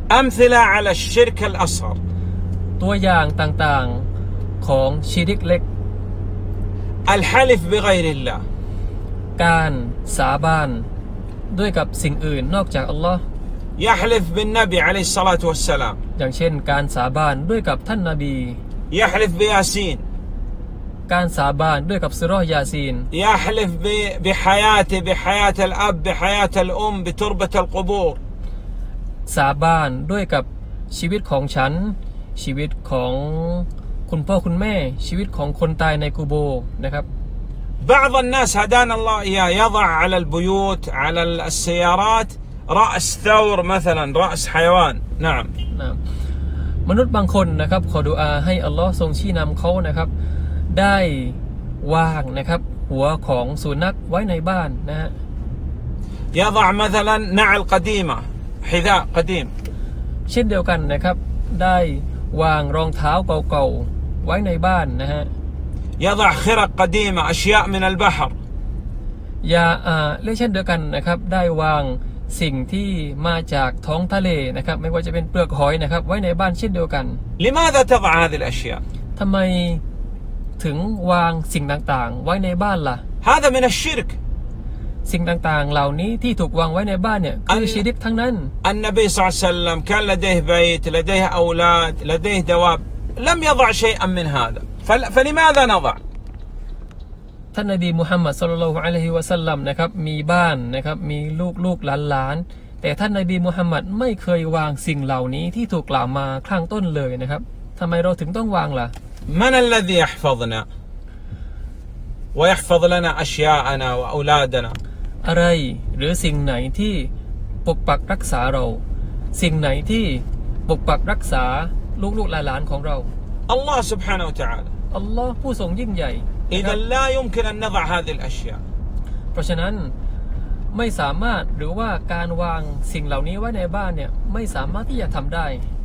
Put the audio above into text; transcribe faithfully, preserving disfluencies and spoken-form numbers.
أمثلة على الشرك الأصغر ตัวอย่างต่างๆของชิริกเล็ก الحلف بغير الله การสาบานด้วยกับสิ่งอื่นนอกจากอัลลอฮ์ يحلف بالنبي عليه الصلاة والسلام อย่างเช่นการสาบานด้วยกับท่านนบี يحلف بياسين การสาบานด้วยกับสุเราะห์ยาซีน يحلف بحياته بحياة الأب بحياة الأم بتربة القبور สาบานด้วยกับชีวิตของฉันชีวิตของคุณพ่อคุณแม่ชีวิตของคนตายในกูโบนะครับ بعض الناس هدانا الله إياه يضع على البيوت على السيارات رأس ثور مثلا رأس حيوان نعم มนุษย์บางคนนะครับขอดุอาให้อัลลอฮ์ทรงชี้นำเขานะครับได้วางนะครับหัวของสุนัขไว้ในบ้านนะฮะ يضع مثلا نعل قديمة حذاء قديم เช่นเดียวกันนะครับได้วางรองเท้าเก่าๆไว้ในบ้านนะฮะ يضع خرق قديمة أشياء من البحر อย่าอ่าเช่นเดียวกันนะครับได้วางสิ่งที่มาจากท้องทะเลนะครับไม่ว่าจะเป็นเปลือกหอยนะครับไว้ในบ้านเช่นเดียวกัน لماذا تضع هذه الأشياء ทำไมถึงวางสิ่งต่างๆไว้ในบ้านล่ะ هذا من الشرك สิ่งต่างๆเหล่านี้ที่ถูกวางไว้ในบ้านเนี่ยคือชิริกทั้งนั้น النبي صلى الله عليه وسلم كان لديه بيت لديه أولاد لديه دواب لم يضع شيئا من هذا فلماذا نضع ท่านนบีมุฮัมมัดศ็อลลัลลอฮุอะลัยฮิวะซัลลัมนะครับมีบ้านนะครับมีลูกลูกหลานๆแต่ท่านนบีมุฮัมมัดไม่เคยวางสิ่งเหล่านี้ที่ถูกกล่าวมาข้างต้นเลยนะครับทำไมเราถึงต้องวางล่ะ من الذي يحفظنا ويحفظ لنا أشياءنا وأولادنا อะไรหรือสิ่งไหนที่ปกปักรักษาเราสิ่งไหนที่ปกปักรักษาลูกๆหลานๆของเรา الله سبحانه وتعالى อัลลอฮ์ผู้ทรงยิ่งใหญ่ إذا لا يمكن أن نضع هذه الأشياء เพราะฉะนั้นไม่สามารถหรือว่าการวางสิ่งเหล่านี้ไว้ในบ้านเนี่ยไม่สามารถที่จะทำได้